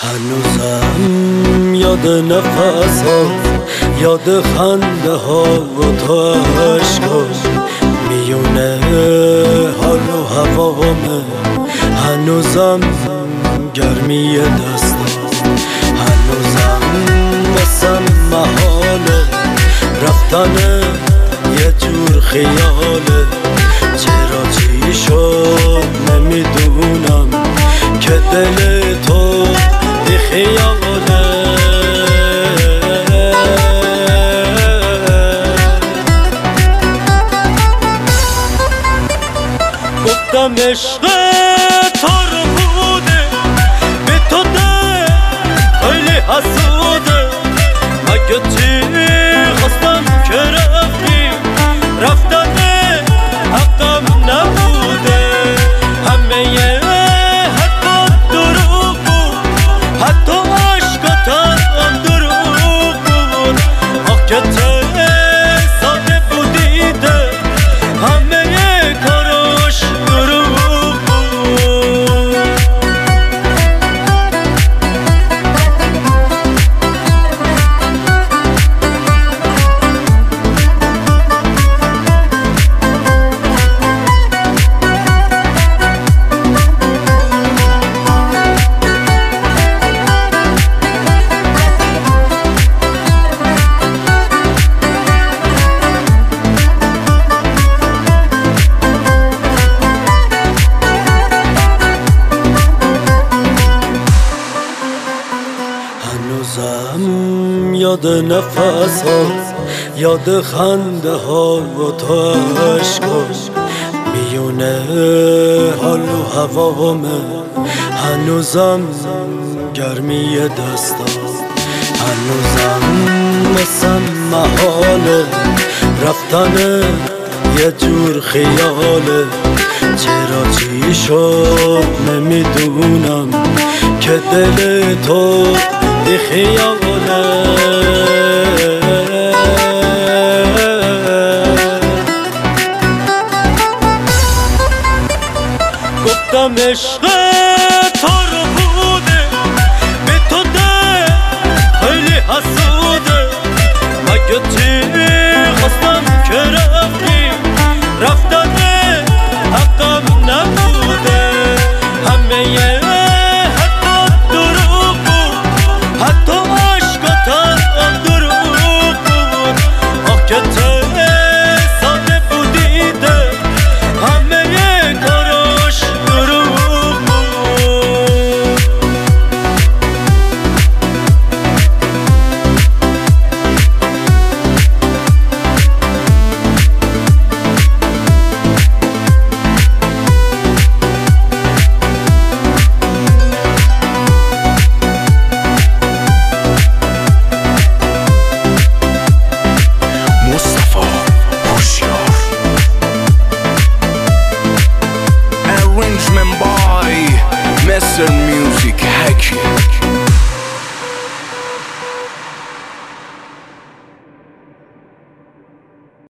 هنوزم یاد نفس ها، یاد خنده ها و تو عشقاش میونه حال و هوامه. هنوزم گرمی دستاست، هنوزم واسم محاله رفتن یه جور خیاله. چرا چی شد نمیدونم که دل تو بی خیاله. گفتم عشق تو رو بوده به تو ده خیلی حسوده. مگه چی خواستم که رفتی، رفتن حقم نبوده. همه حتی دروغ بود، حتی عشقاتم دروغ بود. آخ که ساده بودیده، همه کاراش دروغ بود. هنوزم یاد نفس ها، یاد خنده ها و تو عشقاش میونه حال و هوامه. هنوزم گرمی دستاست، هنوزم واسم محاله رفتن یه جور خیاله. چرا چی شد نمیدونم که دل تو بی خیاله. گفتم عشق